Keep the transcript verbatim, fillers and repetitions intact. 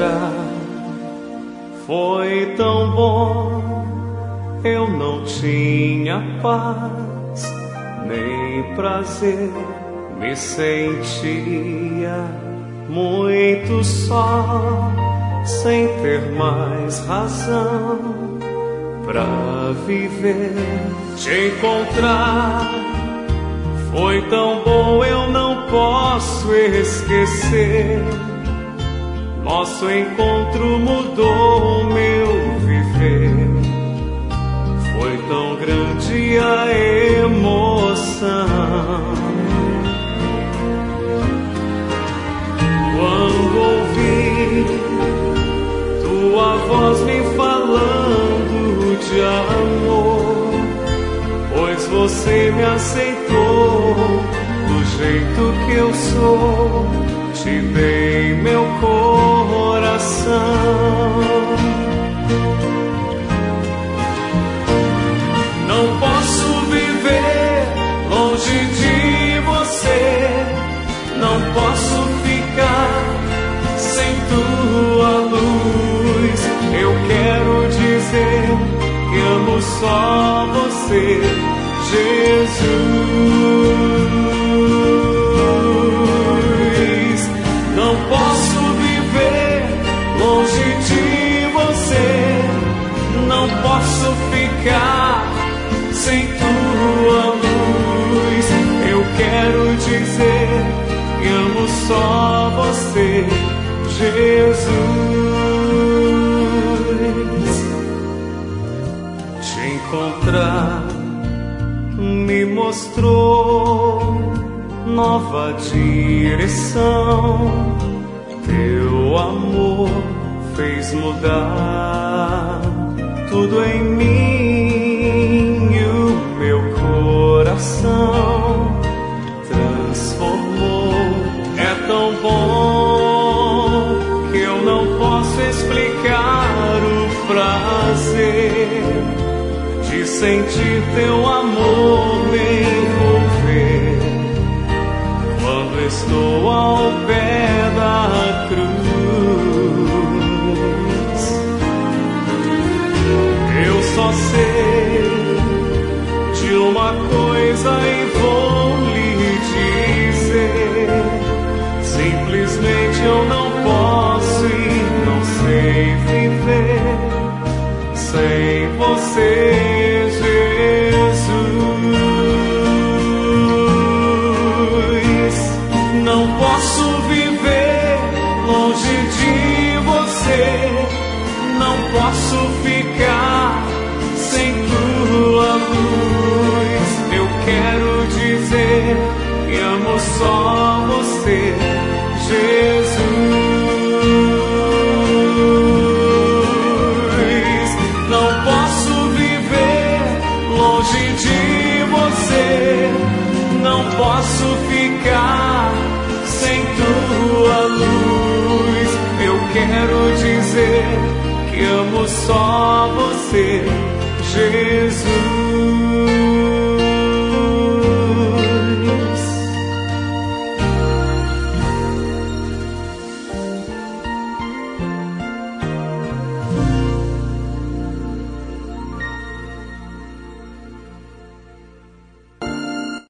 encontrar. Foi tão bom, eu não tinha paz, nem prazer, me sentia muito só, sem ter mais razão pra viver. Te encontrar foi tão bom, eu não posso esquecer. Nosso encontro mudou o meu viver. Foi tão grande a emoção quando ouvi tua voz me falando de amor, pois você me aceitou do jeito que eu sou. Te dei meu coração. Não posso viver longe de você, não posso ficar sem tua luz. Eu quero dizer que amo só você, Jesus. Não posso viver longe de você, não posso ficar sem tua luz. Eu quero dizer que amo só você, Jesus. Te encontrar me mostrou nova direção. Teu amor fez mudar tudo em mim e o meu coração transformou. É tão bom que eu não posso explicar o prazer de sentir teu amor me envolver quando estou ao pé da cruz. Eu só sei de uma coisa e vou lhe dizer: simplesmente eu não posso e não sei viver sem você, Jesus. Não posso viver longe de você, não posso ficar sem tua luz. Eu quero dizer que amo só você, Jesus. Não posso viver longe de você, não posso ficar sem tua luz. Eu quero dizer que amo só você, Jesus.